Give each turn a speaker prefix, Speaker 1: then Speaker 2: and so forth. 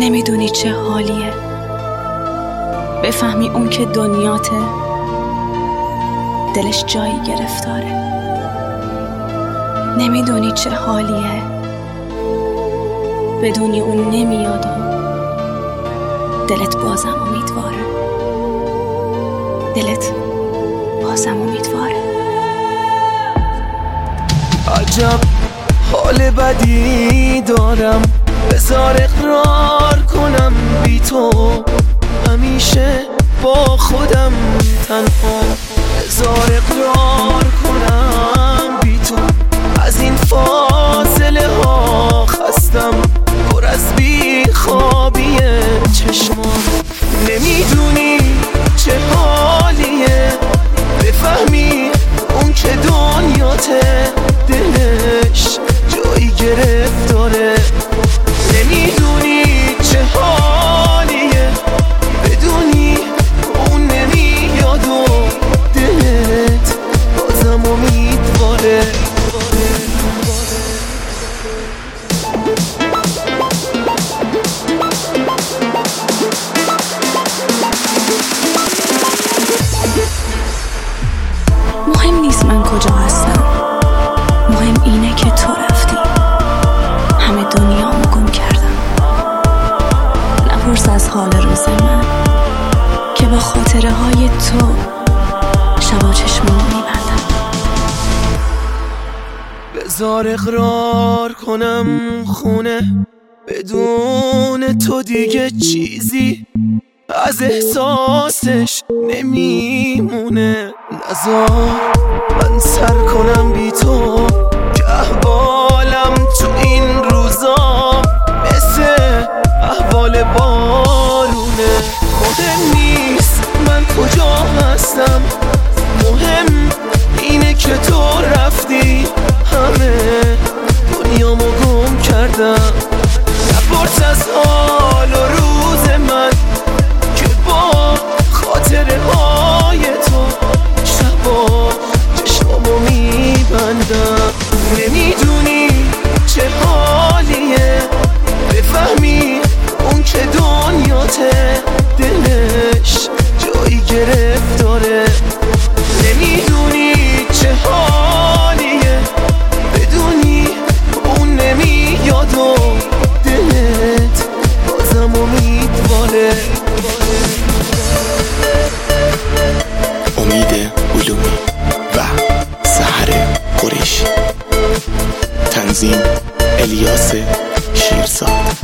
Speaker 1: نمیدونی چه حالیه بفهمی اون که دنیاته دلش جایی گرفتاره. نمیدونی چه حالیه بدونی اون نمیاد و دلت بازم امیدواره. دلت بازم امیدواره.
Speaker 2: عجب حال بدی دارم، بذار اقرار کنم بی تو همیشه با خودم تنها. بذار اقرار کنم بی تو از این فاصله ها خستم، پر از بی خوابی چشمان. نمیدونی چه حالیه بفهمی اون که دنیاته دلش جایی گرفتاره. نمیدونی چه حالیه بدونی اون نمیاد و دلت بازم امیدواره.
Speaker 1: مهم نیست من کجا هستم، مهم اینه که تو رفتی، همه دنیامو گم کردم. نپرس از حال روز من که با خاطره های تو شبا چشمامو میبندم.
Speaker 2: بذار اقرار کنم خونه بدون تو دیگه چیزی از احساسش نمیمونه. نذار من سر کنم بی تو که احوالم تو این روزا مثل احوال بارونه. مهم نیست من کجا هستم، مهم اینه که تو رفتی، همه دنیامو گم کردم. نپرس از حال و روز من که با خاطره های تو شبا چشمامو میبندم. نمیدونی چه حالیه بفهمی اون که دنیاته دلش جایی گرفتاره. نمیدونی چه حالیه بدونی اون نمیاد و دلت بازم امیدواره.
Speaker 3: امید علومی و سحر قریشی، تنظیم الیاس شیرزاد.